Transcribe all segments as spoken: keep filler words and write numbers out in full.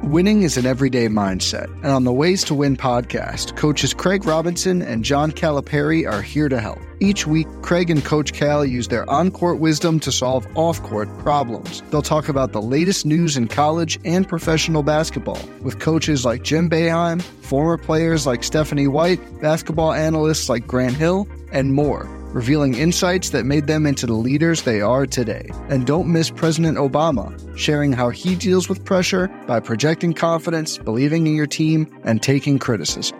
Winning is an everyday mindset, and on the Ways to Win podcast, coaches Craig Robinson and John Calipari are here to help. Each week, Craig and Coach Cal use their on-court wisdom to solve off-court problems. They'll talk about the latest news in college and professional basketball with coaches like Jim Boeheim, former players like Stephanie White, basketball analysts like Grant Hill, and more, revealing insights that made them into the leaders they are today. And don't miss President Obama, sharing how he deals with pressure by projecting confidence, believing in your team, and taking criticism.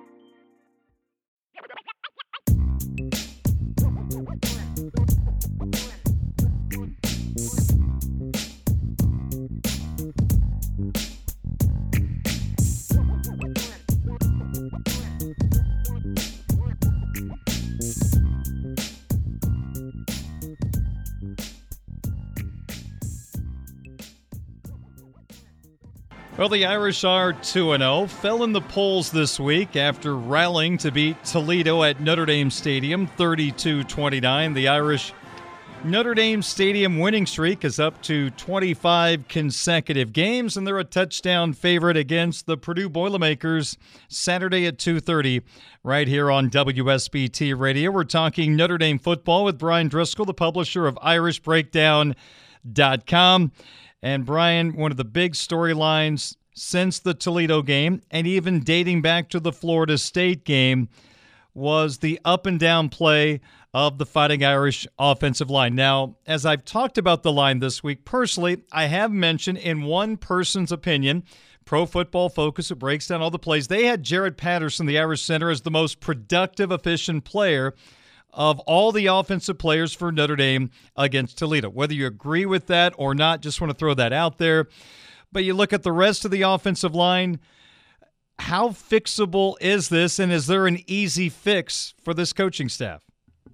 Well, the Irish are two and oh, fell in the polls this week after rallying to beat Toledo at Notre Dame Stadium thirty-two twenty-nine. The Irish Notre Dame Stadium winning streak is up to twenty-five consecutive games, and they're a touchdown favorite against the Purdue Boilermakers Saturday at two thirty right here on W S B T Radio. We're talking Notre Dame football with Brian Driscoll, the publisher of Irish Breakdown dot com. And Brian, one of the big storylines since the Toledo game and even dating back to the Florida State game was the up and down play of the Fighting Irish offensive line. Now, as I've talked about the line this week, personally, I have mentioned in one person's opinion, Pro Football Focus, who breaks down all the plays, they had Jared Patterson, the Irish center, as the most productive, efficient player of all the offensive players for Notre Dame against Toledo. Whether you agree with that or not, just want to throw that out there. But you look at the rest of the offensive line, how fixable is this, and is there an easy fix for this coaching staff?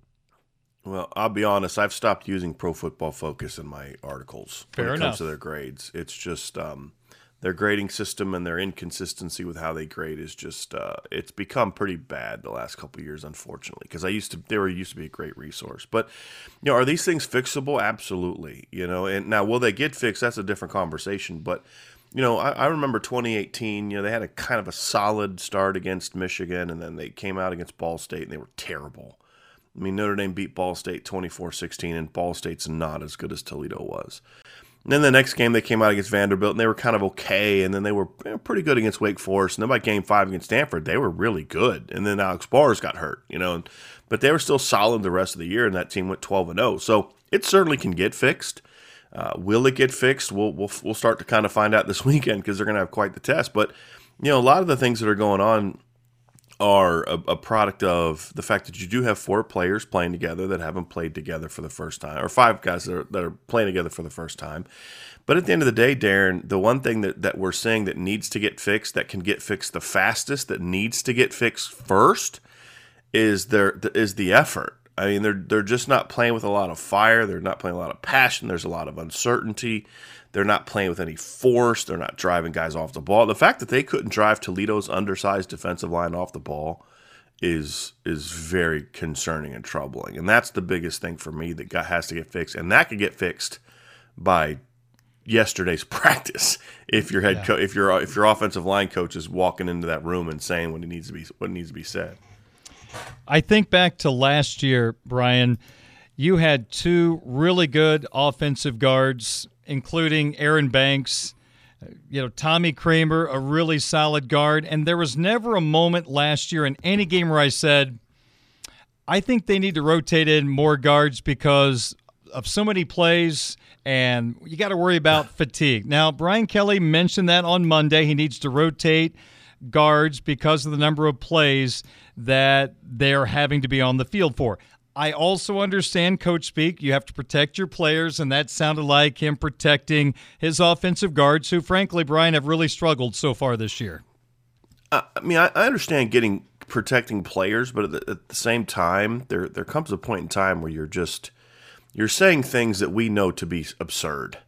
Well, I'll be honest, I've stopped using Pro Football Focus in my articles Fair when it enough. comes to their grades. It's just um, their grading system and their inconsistency with how they grade is just uh, it's become pretty bad the last couple of years, unfortunately, because I used to they were used to be a great resource. But you know, are these things fixable? Absolutely. You know, and now will they get fixed? That's a different conversation. But you know, I, I remember twenty eighteen. You know, they had a kind of a solid start against Michigan, and then they came out against Ball State and they were terrible. I mean, Notre Dame beat Ball State twenty-four sixteen, and Ball State's not as good as Toledo was. And then the next game, they came out against Vanderbilt, and they were kind of okay, and then they were you know, pretty good against Wake Forest. And then by game five against Stanford, they were really good. And then Alex Bars got hurt, you know, but they were still solid the rest of the year, and that team went twelve and oh. So it certainly can get fixed. Uh, will it get fixed? We'll, we'll, we'll start to kind of find out this weekend because they're going to have quite the test. But, you know, a lot of the things that are going on are a, a product of the fact that you do have four players playing together that haven't played together for the first time, or five guys that are, that are playing together for the first time. But at the end of the day, Darren, the one thing that, that we're saying that needs to get fixed, that can get fixed the fastest, that needs to get fixed first, is their is the effort. I mean, they're they're just not playing with a lot of fire. They're not playing a lot of passion. There's a lot of uncertainty. They're not playing with any force. They're not driving guys off the ball. The fact that they couldn't drive Toledo's undersized defensive line off the ball is is very concerning and troubling. And that's the biggest thing for me that got, has to get fixed. And that could get fixed by yesterday's practice if your head Yeah. co- if your if your offensive line coach is walking into that room and saying what he needs to be what needs to be said. I think back to last year, Brian, you had two really good offensive guards, including Aaron Banks, you know, Tommy Kramer, a really solid guard. And there was never a moment last year in any game where I said, I think they need to rotate in more guards because of so many plays and you got to worry about fatigue. Now, Brian Kelly mentioned that on Monday. He needs to rotate guards because of the number of plays that they're having to be on the field for. I also understand coach speak. You have to protect your players, and that sounded like him protecting his offensive guards, who, frankly, Brian, have really struggled so far this year. Uh, I mean, I, I understand getting protecting players, but at the, at the same time, there there comes a point in time where you're just you're saying things that we know to be absurd,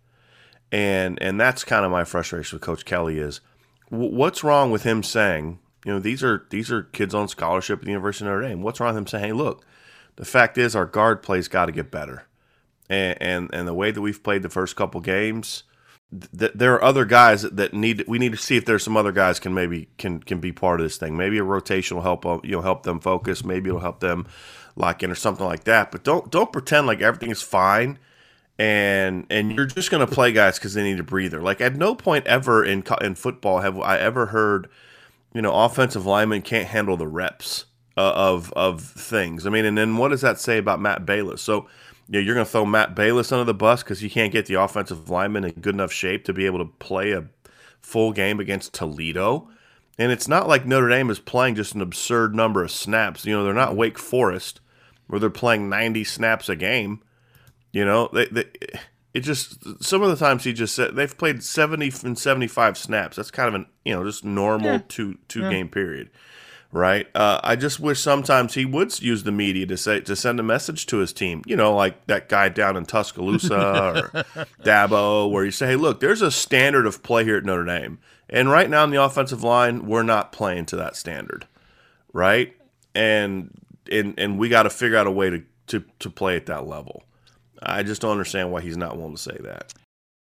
and and that's kind of my frustration with Coach Kelly is w- what's wrong with him saying, you know, these are these are kids on scholarship at the University of Notre Dame. What's wrong with him saying, hey, look, the fact is our guard play's got to get better. And, and and the way that we've played the first couple games, th- there are other guys that, that need. We need to see if there's some other guys can maybe can can be part of this thing. Maybe a rotation will help you know help them focus. Maybe it'll help them lock in or something like that. But don't don't pretend like everything is fine. And and you're just going to play guys because they need a breather. Like at no point ever in in football have I ever heard, you know, offensive linemen can't handle the reps uh, of of things. I mean, and then what does that say about Matt Balis? So, you know, you're going to throw Matt Balis under the bus because you can't get the offensive lineman in good enough shape to be able to play a full game against Toledo. And it's not like Notre Dame is playing just an absurd number of snaps. You know, they're not Wake Forest where they're playing ninety snaps a game. You know, they, they, it just some of the times he just said they've played seventy and seventy-five snaps. That's kind of an you know just normal yeah. two two yeah. game period, right? Uh, I just wish sometimes he would use the media to say to send a message to his team. You know, like that guy down in Tuscaloosa or Dabo, where you say, "Hey, look, there's a standard of play here at Notre Dame, and right now in the offensive line, we're not playing to that standard, right? And and and we got to figure out a way to to to play at that level." I just don't understand why he's not willing to say that.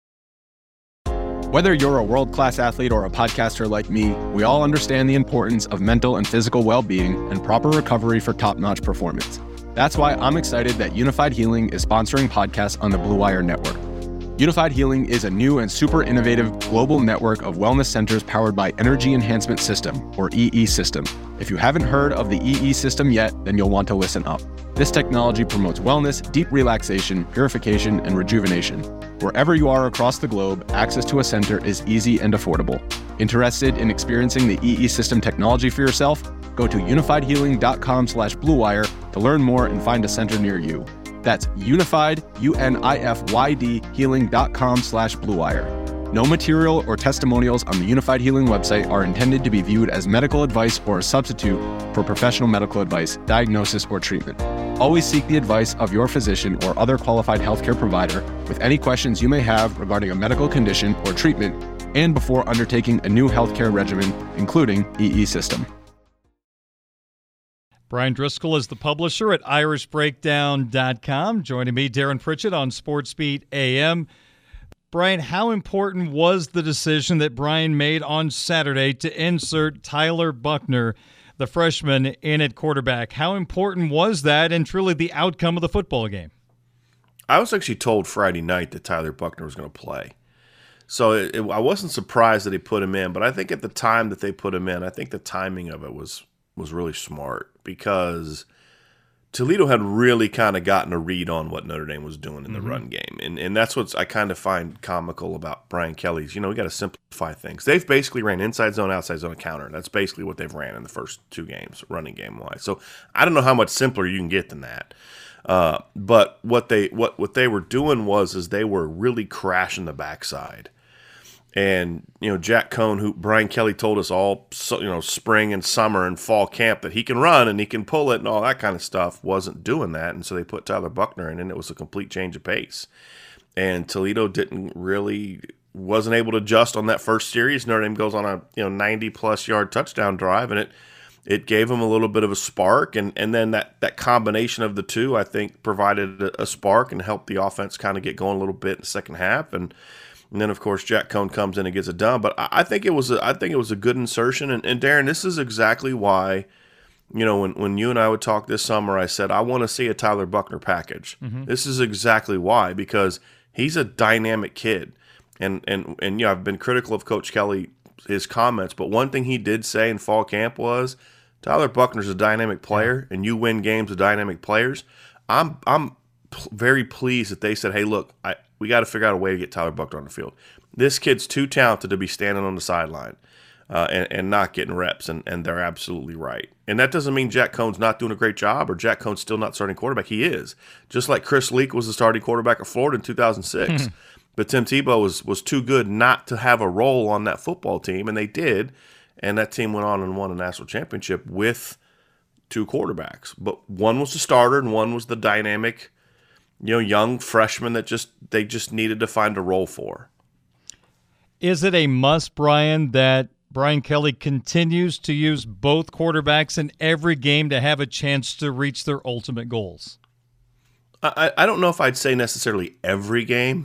Whether you're a world-class athlete or a podcaster like me, we all understand the importance of mental and physical well-being and proper recovery for top-notch performance. That's why I'm excited that Unified Healing is sponsoring podcasts on the Blue Wire Network. Unified Healing is a new and super innovative global network of wellness centers powered by Energy Enhancement System, or E E System. If you haven't heard of the E E System yet, then you'll want to listen up. This technology promotes wellness, deep relaxation, purification, and rejuvenation. Wherever you are across the globe, access to a center is easy and affordable. Interested in experiencing the E E System technology for yourself? Go to unified healing dot com slash blue wire to learn more and find a center near you. That's unified, U N I F Y D, healing dot com slash blue wire. No material or testimonials on the Unified Healing website are intended to be viewed as medical advice or a substitute for professional medical advice, diagnosis, or treatment. Always seek the advice of your physician or other qualified healthcare provider with any questions you may have regarding a medical condition or treatment and before undertaking a new healthcare regimen, including E E System. Brian Driscoll is the publisher at irish breakdown dot com. Joining me, Darren Pritchett on SportsBeat A M. Brian, how important was the decision that Brian made on Saturday to insert Tyler Buchner, the freshman, in at quarterback? How important was that and truly the outcome of the football game? I was actually told Friday night that Tyler Buchner was going to play. So it, it, I wasn't surprised that he put him in, but I think at the time that they put him in, I think the timing of it was was really smart because Toledo had really kind of gotten a read on what Notre Dame was doing in the mm-hmm. run game. And and that's what I kind of find comical about Brian Kelly's. You know, we got to simplify things. They've basically ran inside zone, outside zone, counter. That's basically what they've ran in the first two games, running game-wise. So I don't know how much simpler you can get than that. Uh, but what they what, what they were doing was is they were really crashing the backside. And, you know, Jack Cohn, who Brian Kelly told us all, you know, spring and summer and fall camp that he can run and he can pull it and all that kind of stuff, wasn't doing that. And so they put Tyler Buchner in, and it was a complete change of pace. And Toledo didn't really, wasn't able to adjust on that first series. Notre Dame goes on a, you know, ninety-plus yard touchdown drive, and it it gave them a little bit of a spark. And, and then that, that combination of the two, I think, provided a, a spark and helped the offense kind of get going a little bit in the second half. And And then, of course, Jack Cohn comes in and gets it done. But I think it was a, I think it was a good insertion. And, and Darren, this is exactly why, you know, when, when you and I would talk this summer, I said, I want to see a Tyler Buchner package. Mm-hmm. This is exactly why, because he's a dynamic kid. And, and, and, you know, I've been critical of Coach Kelly, his comments. But one thing he did say in fall camp was, Tyler Buchner's a dynamic player, and you win games with dynamic players. I'm, I'm p- very pleased that they said, hey, look, I – we got to figure out a way to get Tyler Buchner on the field. This kid's too talented to be standing on the sideline uh, and, and not getting reps, and, and they're absolutely right. And that doesn't mean Jack Cohn's not doing a great job or Jack Cohn's still not starting quarterback. He is. Just like Chris Leak was the starting quarterback of Florida in two thousand six. But Tim Tebow was, was too good not to have a role on that football team, and they did. And that team went on and won a national championship with two quarterbacks. But one was the starter and one was the dynamic, you know, young freshman that just they just needed to find a role for. Is it a must, Brian, that Brian Kelly continues to use both quarterbacks in every game to have a chance to reach their ultimate goals? I, I don't know if I'd say necessarily every game,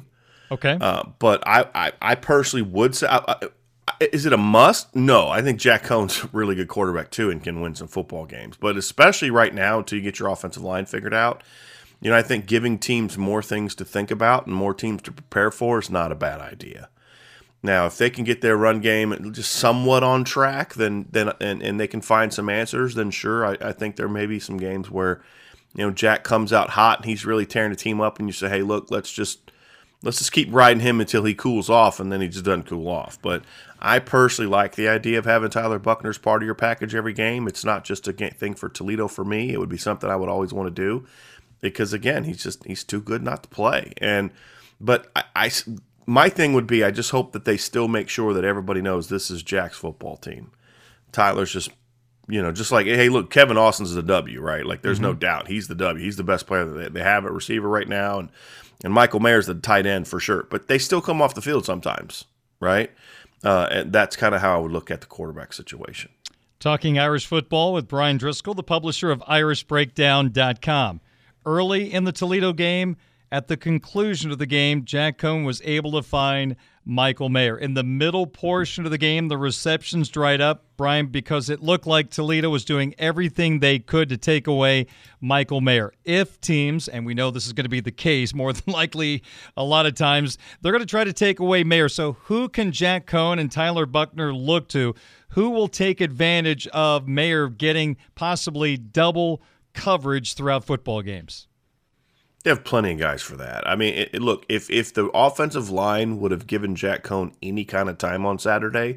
Okay. Uh, but I, I, I personally would say, I, I, is it a must? No, I think Jack Cohn's a really good quarterback too and can win some football games. But especially right now, until you get your offensive line figured out, you know, I think giving teams more things to think about and more teams to prepare for is not a bad idea. Now, if they can get their run game just somewhat on track, then then and, and they can find some answers, then sure, I, I think there may be some games where, you know, Jack comes out hot and he's really tearing the team up, and you say, hey, look, let's just let's just keep riding him until he cools off, and then he just doesn't cool off. But I personally like the idea of having Tyler Buchner as part of your package every game. It's not just a thing for Toledo for me. It would be something I would always want to do because, again, he's just he's too good not to play. And but I. I My thing would be I just hope that they still make sure that everybody knows this is Jack's football team. Tyler's just, you know, just like, hey, look, Kevin Austin's the W, right? Like, there's mm-hmm. no doubt. He's the W. He's the best player that they have at receiver right now. And, and Michael Mayer's the tight end for sure. But they still come off the field sometimes, right? Uh, and that's kind of how I would look at the quarterback situation. Talking Irish football with Brian Driscoll, the publisher of Irish Breakdown dot com. Early in the Toledo game, at the conclusion of the game, Jack Cohn was able to find Michael Mayer. In the middle portion of the game, the receptions dried up, Brian, because it looked like Toledo was doing everything they could to take away Michael Mayer. If teams, and we know this is going to be the case more than likely a lot of times, they're going to try to take away Mayer. So who can Jack Cohn and Tyler Buchner look to? Who will take advantage of Mayer getting possibly double coverage throughout football games? They have plenty of guys for that. I mean, it, it, look, if if the offensive line would have given Jack Cohn any kind of time on Saturday,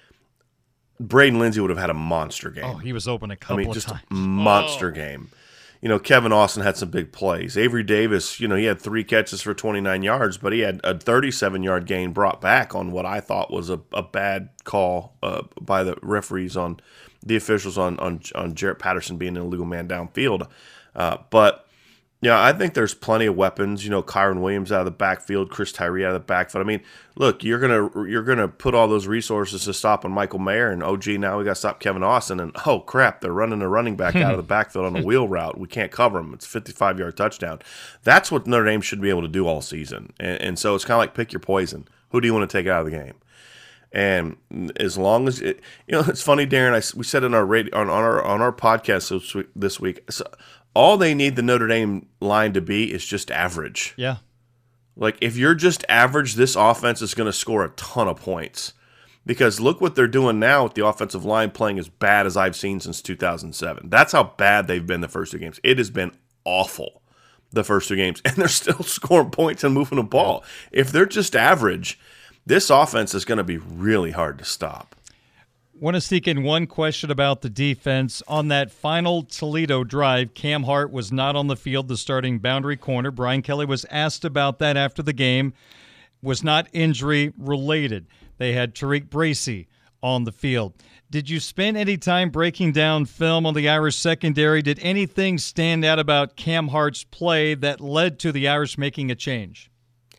Braden Lindsey would have had a monster game. Oh, he was open a couple I mean, of just times. a monster oh. game. You know, Kevin Austin had some big plays. Avery Davis, you know, he had three catches for twenty-nine yards, but he had a thirty-seven-yard gain brought back on what I thought was a, a bad call uh, by the referees on the officials on on, on Jarrett Patterson being an illegal man downfield. Uh, but yeah, I think there's plenty of weapons. You know, Kyron Williams out of the backfield, Chris Tyree out of the backfield. I mean, look, you're gonna you're gonna put all those resources to stop on Michael Mayer, and oh gee, now we got to stop Kevin Austin, and oh crap, they're running a running back out of the backfield on a wheel route. We can't cover him. It's a fifty-five-yard touchdown. That's what Notre Dame should be able to do all season, and, and so it's kind of like pick your poison. Who do you want to take out of the game? And as long as it, you know, it's funny, Darren. I we said in our radio, on, on our on our podcast this week. This week so, all they need the Notre Dame line to be is just average. Yeah. Like, if you're just average, this offense is going to score a ton of points. Because look what they're doing now with the offensive line playing as bad as I've seen since two thousand seven. That's how bad they've been the first two games. It has been awful the first two games. And they're still scoring points and moving the ball. If they're just average, this offense is going to be really hard to stop. Want to sneak in one question about the defense. On that final Toledo drive, Cam Hart was not on the field, the starting boundary corner. Brian Kelly was asked about that after the game. Was not injury related. They had Tariq Bracy on the field. Did you spend any time breaking down film on the Irish secondary? Did anything stand out about Cam Hart's play that led to the Irish making a change?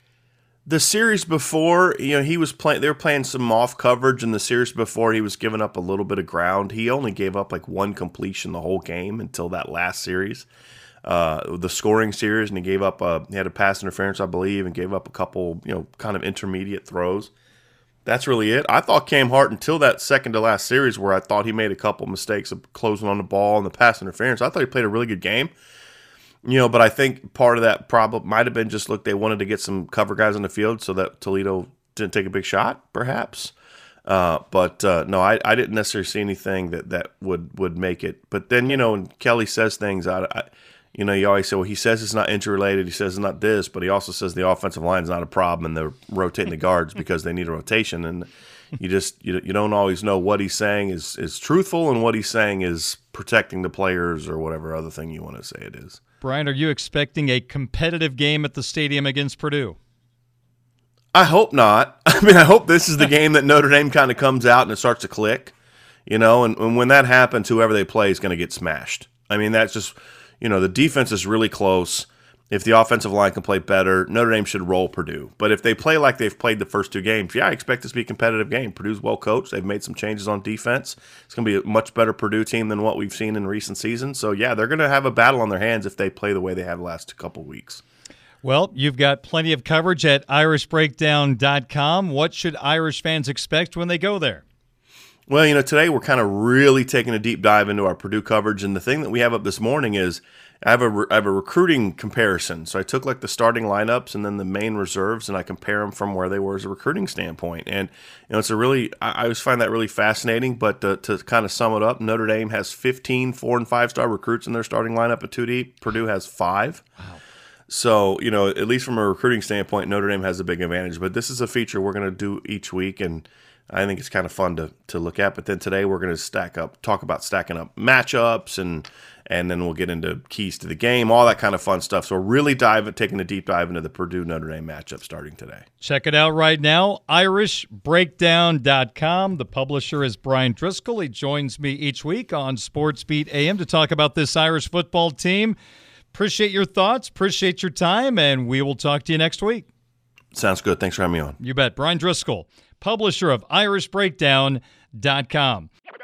The series before, you know, he was playing. They were playing some off coverage, and the series before, he was giving up a little bit of ground. He only gave up like one completion the whole game until that last series, uh, the scoring series, and he gave up. A, he had a pass interference, I believe, and gave up a couple, you know, kind of intermediate throws. That's really it. I thought Cam Hart until that second to last series, where I thought he made a couple mistakes of closing on the ball and the pass interference. I thought he played a really good game. You know, but I think part of that problem might have been just, look, they wanted to get some cover guys on the field so that Toledo didn't take a big shot, perhaps. Uh, but, uh, no, I, I didn't necessarily see anything that, that would, would make it. But then, you know, when Kelly says things, I, I, you know, you always say, well, he says it's not interrelated. He says it's not this, but he also says the offensive line is not a problem and they're rotating the guards because they need a rotation. And you just you, you don't always know what he's saying is, is truthful and what he's saying is protecting the players or whatever other thing you want to say it is. Brian, are you expecting a competitive game at the stadium against Purdue? I hope not. I mean, I hope this is the game that Notre Dame kind of comes out and it starts to click, you know, and, and when that happens, whoever they play is going to get smashed. I mean, that's just, you know, the defense is really close. If the offensive line can play better, Notre Dame should roll Purdue. But if they play like they've played the first two games, yeah, I expect this to be a competitive game. Purdue's well coached. They've made some changes on defense. It's going to be a much better Purdue team than what we've seen in recent seasons. So, yeah, they're going to have a battle on their hands if they play the way they have the last couple weeks. Well, you've got plenty of coverage at irish breakdown dot com. What should Irish fans expect when they go there? Well, you know, today we're kind of really taking a deep dive into our Purdue coverage, and the thing that we have up this morning is I have a, re- I have a recruiting comparison. So I took like the starting lineups and then the main reserves, and I compare them from where they were as a recruiting standpoint. And, you know, it's a really, I, I always find that really fascinating, but to, to kind of sum it up, Notre Dame has fifteen four and five star recruits in their starting lineup at two deep. Purdue has five. Wow. So, you know, at least from a recruiting standpoint, Notre Dame has a big advantage. But this is a feature we're going to do each week, and I think it's kind of fun to, to look at. But then today we're going to stack up, talk about stacking up matchups, and and then we'll get into keys to the game, all that kind of fun stuff. So we're really dive, taking a deep dive into the Purdue Notre Dame matchup starting today. Check it out right now, irish breakdown dot com. The publisher is Brian Driscoll. He joins me each week on Sports Beat A M to talk about this Irish football team. Appreciate your thoughts, appreciate your time, and we will talk to you next week. Sounds good. Thanks for having me on. You bet. Brian Driscoll, publisher of irish breakdown dot com.